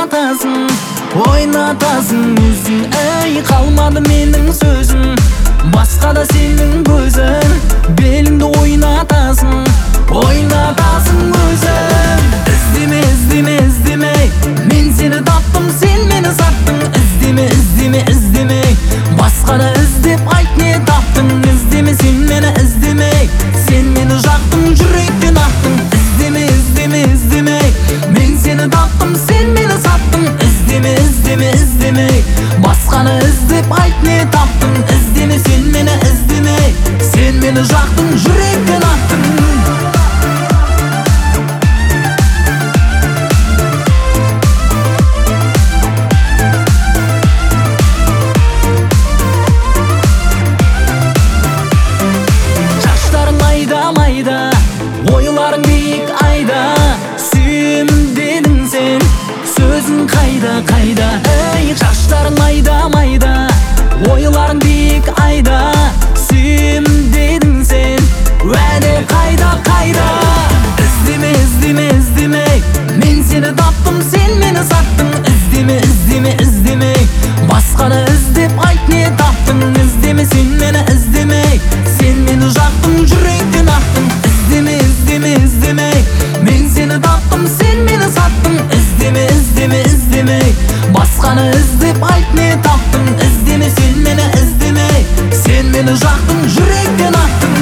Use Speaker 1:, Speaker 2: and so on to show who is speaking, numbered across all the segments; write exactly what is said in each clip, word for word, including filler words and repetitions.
Speaker 1: oynatасың, oynatасың өзің. Ей, қалмады менің сөзім, басқада сенің көзің. Беліңді ойнатасың, ойнатасың өзің. Іздеме, іздеме, іздеме, мен сені таптым, сен мені саттың. Іздеме, іздеме, іздеме, басқада іздеп айт не таптың. Іздеме, сен мені іздеме, сен мені жақтың, жүректен аттың. Іздеме, іздеме, іздеме, мен сені таптым, сен мені саттың. Іздеме, іздеме, іздеме, басқаны іздеп айт не таптың. Іздеме, сен мені іздеме, сен мені жақтың, жүректен аттың. Майда, ойларың биік айда, сүйем дедің сен, сөзің қайда, қайда. Ей, шаштарың майда, майда, ойларың биік айда, сүйем дедің сен, уәде қайда, қайда. Іздеме, іздеме, іздеме, мен сені таптым, сен мені саттың. Іздеме, іздеме, іздеме, басқаны іздеп айт не таптың. Іздеме, сен мені іздеме, сен мені жақтың, жүректен аттың. Іздеме, іздеме, іздеме, мен сені таптым, сен мені саттың. Іздеме, іздеме, іздеме, басқаны іздеп айт не таптың. Іздеме, сен мені іздеме, сен мені жақтың, жүректен аттың.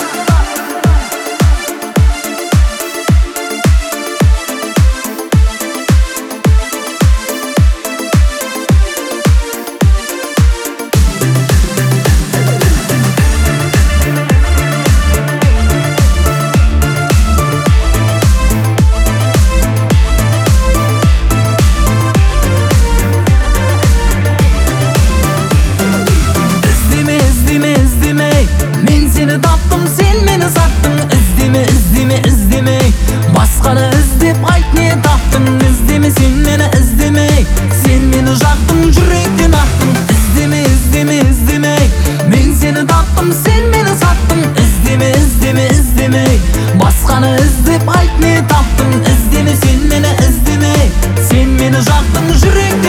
Speaker 1: Мен сені таптым, сен мені саттың. Іздеме, іздеме, іздеме, басқаны іздеп айт не таптың. Іздеме, сен мені іздеме, сен мені жақтың, жүректен аттың. Іздеме, іздеме, іздеме, мен сені таптым, сен мені саттың. Іздеме, іздеме, іздеме, басқаны іздеп айт не таптың. Іздеме, сен мені іздеме, сен мені жақтың, жүректен